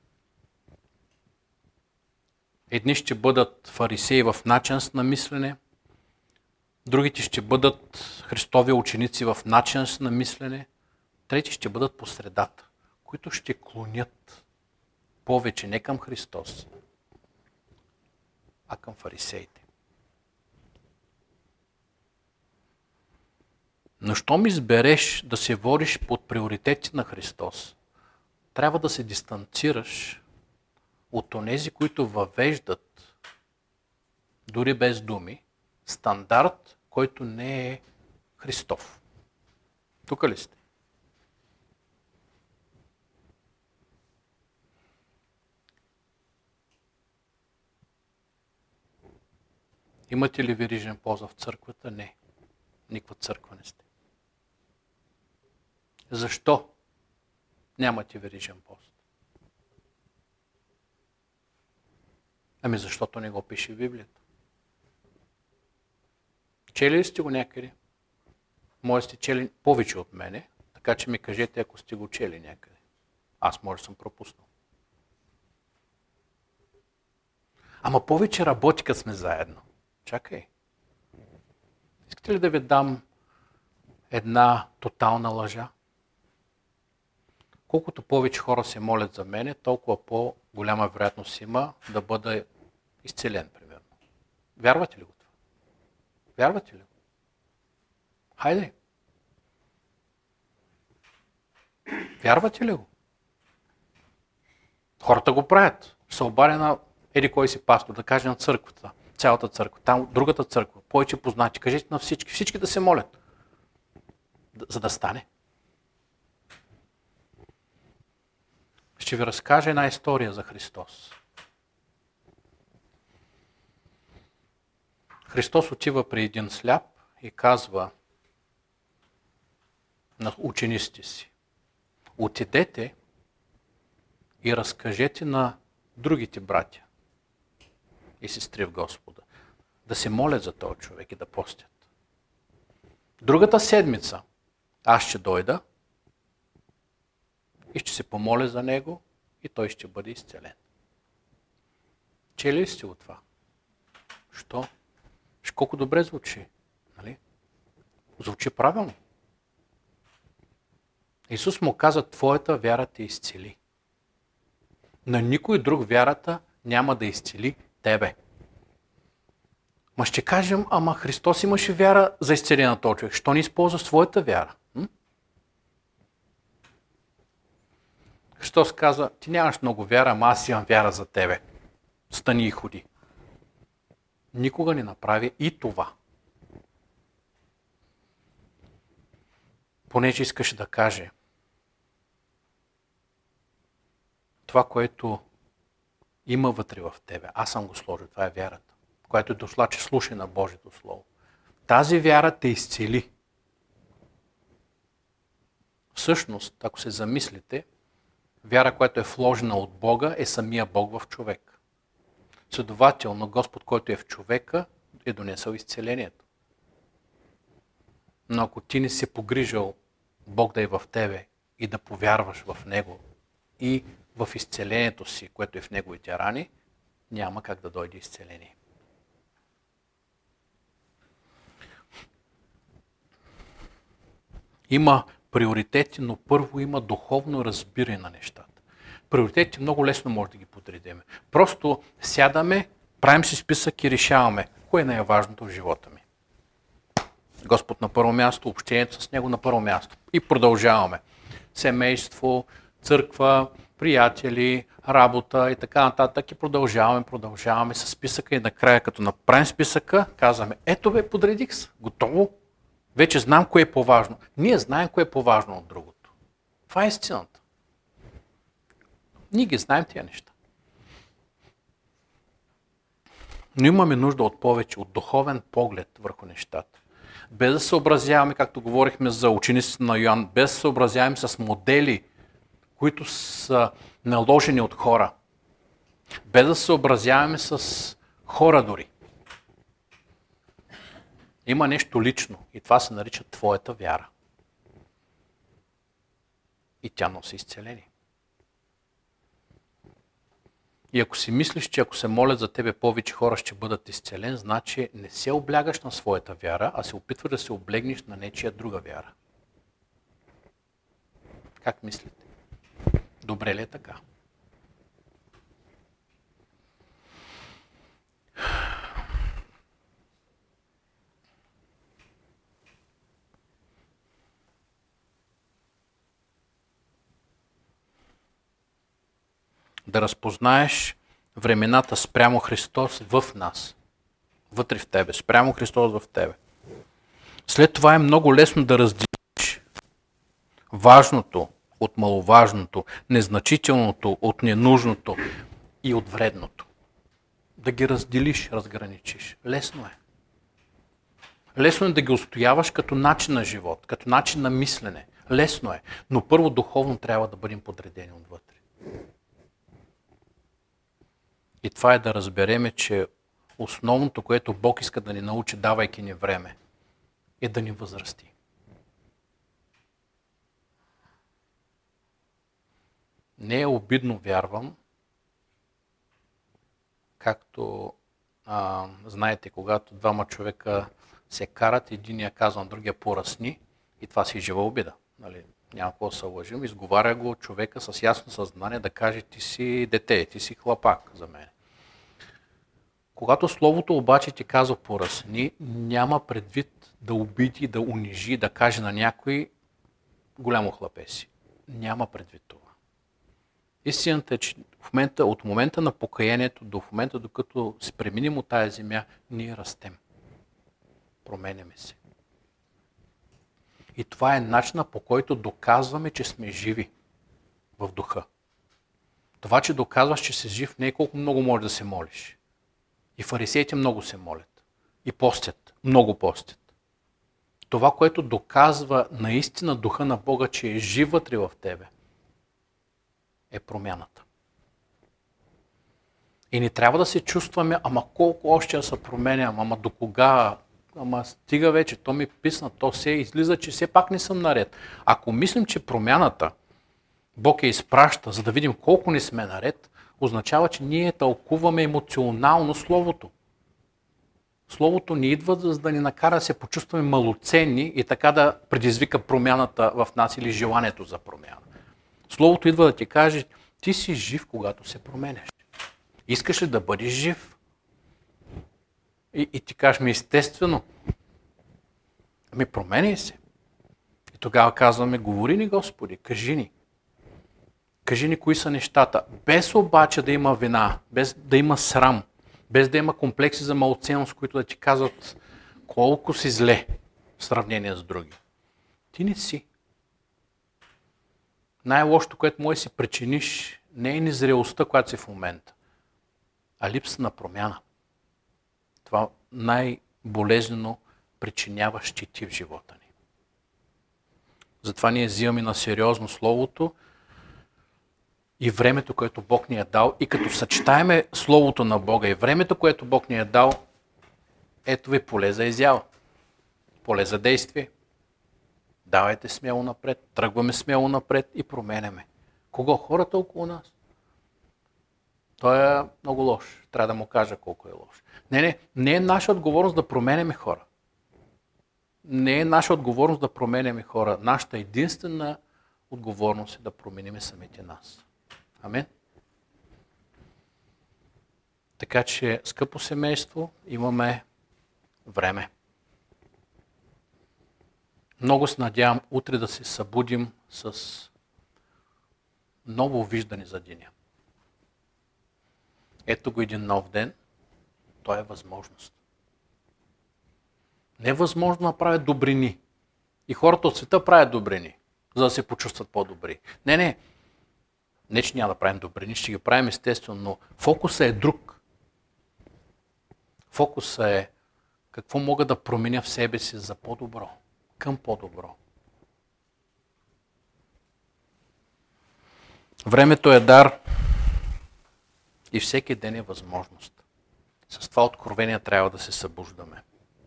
S1: Едни ще бъдат фарисеи в начин на мислене, другите ще бъдат Христови ученици в начин на мислене, трети ще бъдат по средата, които ще клонят повече не към Христос, а към фарисеите. Но щом избереш да се водиш под приоритети на Христос, трябва да се дистанцираш от онези, които въвеждат, дори без думи, стандарт, който не е Христов. Тук ли сте? Имате ли верижен пост в църквата? Не. Никаква църква не сте. Защо нямате верижен пост? Ами защото не го пише в Библията. Чели ли сте го някъде? Може сте чели повече от мене, така че ми кажете, ако сте го чели някъде. Аз може съм пропуснал. Ама повече работи, като сме заедно. Чакай. Искате ли да ви дам една тотална лъжа? Колкото повече хора се молят за мене, толкова по-голяма вероятност има да бъда изцелен, примерно. Вярвате ли го това? Вярвате ли го? Хайде. Вярвате ли го? Хората го правят. Ще се обадя на еди кой си пастор, да каже на църквата, цялата църква, там другата църква, повече познати, кажете на всички, всички да се молят, за да стане. Ще ви разкажа една история за Христос. Христос отива при един сляп и казва на учениците си: отидете и разкажете на другите братя и сестри в Господа да се молят за този човек и да постят. Другата седмица аз ще дойда и ще се помоля за него и той ще бъде изцелен. Чели ли сте от това? Що? Колко добре звучи. Нали? Звучи правилно. Исус му каза: твоята вяра те изцели. На никой друг вярата няма да изцели тебе. Ма ще кажем: ама Христос имаше вяра за изцеление на този човек. Що не използва своята вяра? Христос каза: ти нямаш много вяра, ама аз имам вяра за тебе. Стани и ходи. Никога не направи и това. Понеже искаше да каже това, което има вътре в тебе. Аз съм го сложил. Това е вярата, която е дошла, че слушай на Божието Слово. Тази вяра те изцели. Всъщност, ако се замислите, вяра, която е вложена от Бога, е самия Бог в човек. Следователно, Господ, който е в човека, е донесъл изцелението. Но ако ти не си погрижал Бог да е в тебе и да повярваш в Него и в изцелението си, което е в Неговите рани, няма как да дойде изцеление. Има приоритети, но първо има духовно разбиране на нещата. Приоритетите много лесно може да ги подредиме. Просто сядаме, правим си списък и решаваме кое е най-важното в живота ми? Господ на първо място, общението с Него на първо място. И продължаваме. Семейство, църква, приятели, работа и така нататък. И продължаваме с списъка и накрая, като направим списъка, казваме, ето бе, подредих се, готово. Вече знам кое е по-важно. Ние знаем кое е по-важно от другото. Това е истината. Ние ги знаем тия неща. Но имаме нужда от повече, от духовен поглед върху нещата. Без да се съобразяваме, както говорихме за учениците на Йоан, без да се съобразяваме с модели, които са наложени от хора. Без да се съобразяваме с хора дори. Има нещо лично и това се нарича твоята вяра. И тя носи изцеление. И ако си мислиш, че ако се молят за тебе повече хора ще бъдат изцелени, значи не се облягаш на своята вяра, а се опитваш да се облегнеш на нечия друга вяра. Как мислите? Добре ли е така? Да разпознаеш времената спрямо Христос в нас, вътре в тебе, спрямо Христос в тебе. След това е много лесно да разделиш важното от маловажното, незначителното от ненужното и от вредното. Да ги разделиш, разграничиш. Лесно е. Лесно е да ги устояваш като начин на живот, като начин на мислене. Лесно е. Но първо духовно трябва да бъдем подредени отвътре. И това е да разбереме, че основното, което Бог иска да ни научи, давайки ни време, е да ни възрасти. Не е обидно, вярвам, както знаете, когато двама човека се карат, единия казва на другия поръсни и това си жива обида. Нали? Няма какво да се лъжим. Изговаря го човека с ясно съзнание да каже, ти си дете, ти си хлапак за мен. Когато Словото обаче ти казва поръсни, няма предвид да обиди, да унижи, да каже на някой голямо хлапе си. Няма предвид това. Истината е, че от момента на покаянието до момента, докато се преминем от тая земя, ние растем. Променяме се. И това е начинът, по който доказваме, че сме живи в духа. Това, че доказваш, че си жив, не е колко много можеш да се молиш. И фарисеите много се молят. И постят. Много постят. Това, което доказва наистина духа на Бога, че е жив вътре в тебе, е промяната. И не трябва да се чувстваме, ама колко още да се променям, ама до кога, ама стига вече, то ми писна, то се излиза, че все пак не съм наред. Ако мислим, че промяната Бог я изпраща, за да видим колко не сме наред, означава, че ние тълкуваме емоционално Словото. Словото ни идва, за да ни накара да се почувстваме малоценни и така да предизвика промяната в нас или желанието за промяна. Словото идва да ти каже, ти си жив, когато се променяш. Искаш ли да бъдеш жив? И ти кажеш ми, естествено, ами променяй се. И тогава казваме, говори ни Господи, кажи ни. Кажи ни кои са нещата. Без обаче да има вина, без да има срам, без да има комплекси за малоценност, които да ти казват колко си зле в сравнение с други. Ти не си. Най-лошото, което може да си причиниш, не е незрелостта, която си в момента, а липса на промяна. Това най-болезнено причинява щети в живота ни. Затова ние взимаме на сериозно Словото и времето, което Бог ни е дал. И като съчетаеме Словото на Бога и времето, което Бог ни е дал, ето ви поле за изява. Поле за действие. Давайте смело напред, тръгваме смело напред и променяме. Кого? Хората около нас. Той е много лош. Трябва да му кажа колко е лош. Не е наша отговорност да променяме хора. Не е наша отговорност да променяме хора. Нашата единствена отговорност е да променим самите нас. Амин. Така че, скъпо семейство, имаме време. Много се надявам утре да се събудим с ново виждане за деня. Ето го един нов ден, той е възможност. Не е възможно да правят добрини. И хората от света правят добрини, за да се почувстват по-добри. Не, че няма да правим добрини, ще ги правим естествено, но фокусът е друг. Фокусът е какво мога да променя в себе си за по-добро, към по-добро. Времето е дар и всеки ден е възможност. С това откровение трябва да се събуждаме.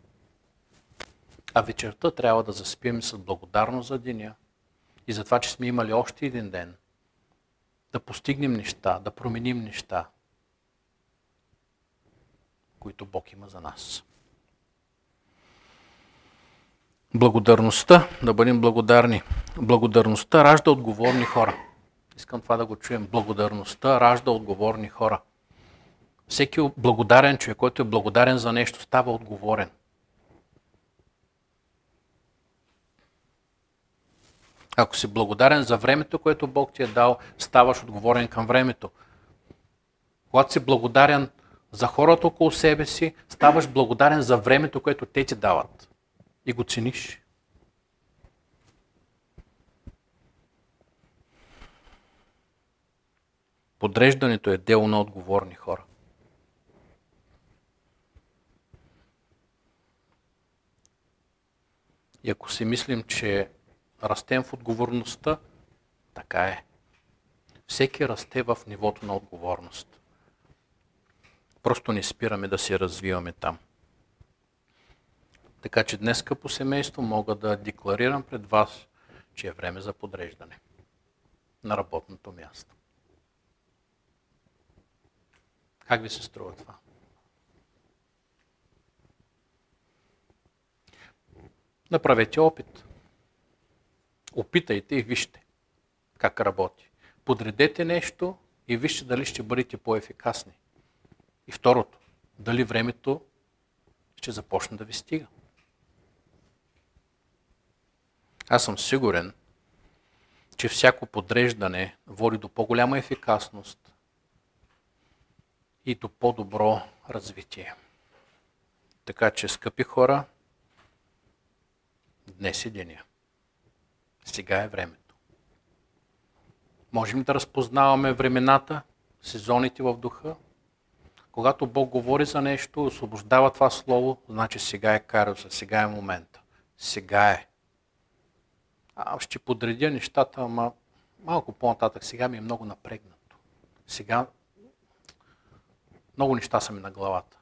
S1: А вечерта трябва да заспим с благодарност за деня и за това, че сме имали още един ден, да постигнем неща, да променим неща, които Бог има за нас. Благодарността, да бъдем благодарни. Благодарността ражда отговорни хора. Искам това да го чуем. Благодарността ражда отговорни хора. Всеки благодарен човек, който е благодарен за нещо, става отговорен. Ако си благодарен за времето, което Бог ти е дал, ставаш отговорен към времето. Когато си благодарен за хората около себе си, ставаш благодарен за времето, което те ти дават. И го цениш. Подреждането е дело на отговорни хора. И ако си мислим, че растем в отговорността, така е. Всеки расте в нивото на отговорност. Просто не спираме да се развиваме там. Така че днес, по семейство, мога да декларирам пред вас, че е време за подреждане на работното място. Как ви се струва това? Направете опит. Опитайте и вижте как работи. Подредете нещо и вижте дали ще бъдете по-ефикасни. И второто, дали времето ще започне да ви стига. Аз съм сигурен, че всяко подреждане води до по-голяма ефикасност и до по-добро развитие. Така че, скъпи хора, днес е деня. Сега е времето. Можем да разпознаваме времената, сезоните в духа. Когато Бог говори за нещо, освобождава това слово, значи сега е каруса, сега е момента. Сега е. Ще подредя нещата, ама малко по-нататък. Сега ми е много напрегнато. Сега много неща са ми на главата.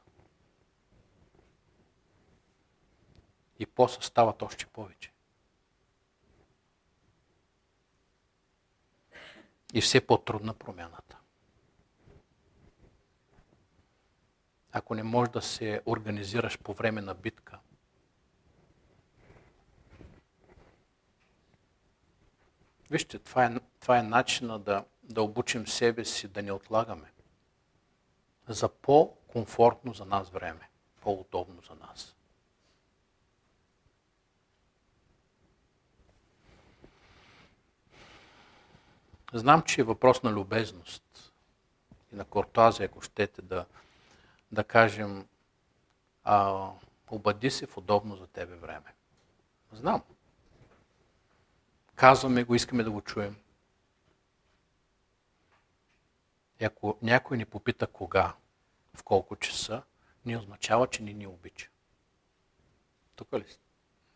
S1: И после стават още повече. И все по-трудна промяната. Ако не можеш да се организираш по време на битка, вижте, това е начина да обучим себе си да не отлагаме за по-комфортно за нас време, по-удобно за нас. Знам, че е въпрос на любезност и на куртоазия, ако щете да кажем, обади се в удобно за тебе време. Знам. Казваме го, искаме да го чуем. И ако някой ни попита кога, в колко часа, не означава, че ни обича. Тук ли сте?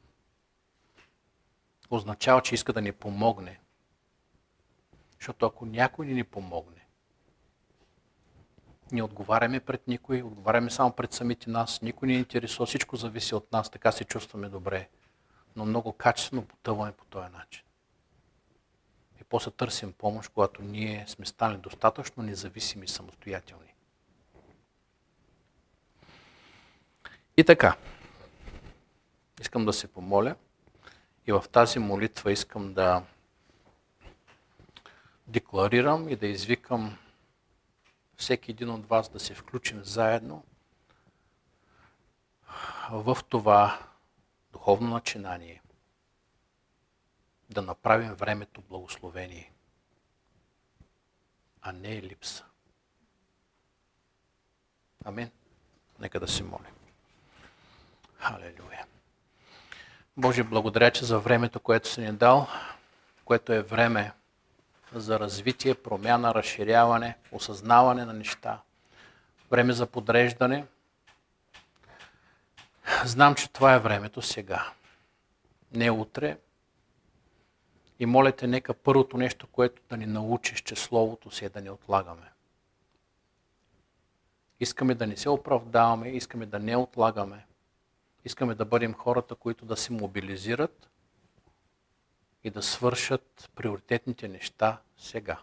S1: Означава, че иска да ни помогне. Защото ако някой ни помогне, не отговаряме пред никой, отговаряме само пред самите нас, никой не интересува, всичко зависи от нас, така се чувстваме добре, но много качествено потъваме по този начин. И после търсим помощ, когато ние сме станали достатъчно независими и самостоятелни. И така, искам да се помоля и в тази молитва искам да декларирам и да извикам всеки един от вас да се включим заедно в това духовно начинание да направим времето благословение, а не липса. Амин. Нека да се молим. Халелуя. Боже, благодаря, че за времето, което си ни дал, което е време за развитие, промяна, разширяване, осъзнаване на неща, време за подреждане. Знам, че това е времето сега, не утре. И моля те, нека първото нещо, което да ни научиш, че Словото си е да не отлагаме. Искаме да не се оправдаваме, искаме да не отлагаме. Искаме да бъдем хората, които да се мобилизират и да свършат приоритетните неща сега.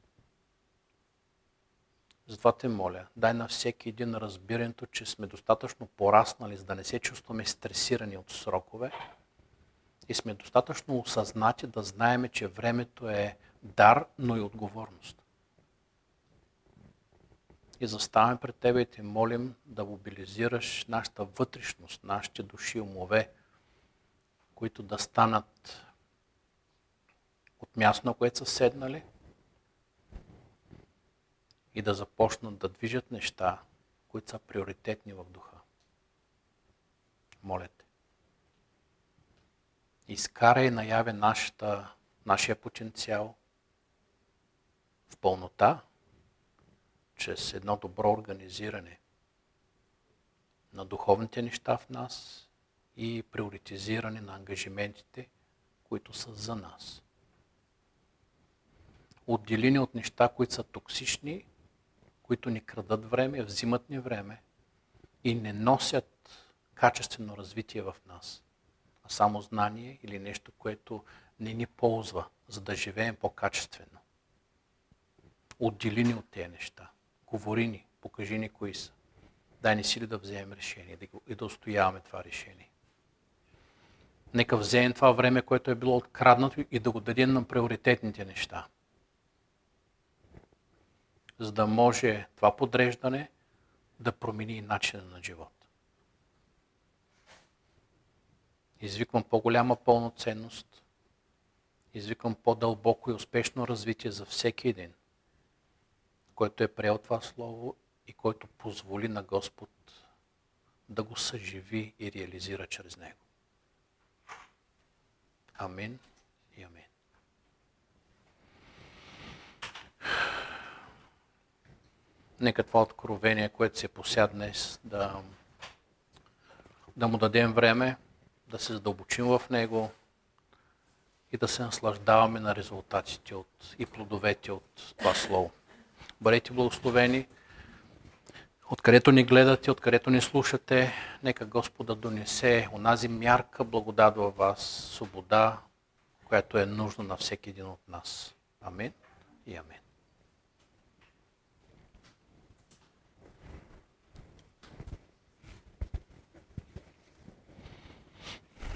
S1: Затова те моля, дай на всеки един разбирането, че сме достатъчно пораснали, за да не се чувстваме стресирани от срокове и сме достатъчно осъзнати да знаем, че времето е дар, но и отговорност. И заставаме пред Тебе и те молим да мобилизираш нашата вътрешност, нашите души и умове, които да станат от място, на което са седнали, и да започнат да движат неща, които са приоритетни в духа. Моля те. Изкарай наяве нашия потенциал в пълнота, чрез едно добро организиране на духовните неща в нас и приоритизиране на ангажиментите, които са за нас. Отдели ни от неща, които са токсични, които ни крадат време, взимат ни време и не носят качествено развитие в нас, а само знание или нещо, което не ни ползва, за да живеем по-качествено. Отдели ни от тези неща. Говори ни, покажи ни кои са. Дай ни сили да вземем решение и да устояваме това решение. Нека вземем това време, което е било откраднато, и да го дадем на приоритетните неща. За да може това подреждане да промени начина на живот. Извиквам по-голяма пълноценност, извиквам по-дълбоко и успешно развитие за всеки един, който е приел това слово и който позволи на Господ да го съживи и реализира чрез него. Амин и амин. Нека това откровение, което се пося днес, да му дадем време, да се задълбочим в него и да се наслаждаваме на резултатите и плодовете от това слово. Бъдете благословени, откъдето ни гледате, откъдето ни слушате, нека Господ да донесе онази мярка благодат във вас, свобода, която е нужна на всеки един от нас. Амин и амин.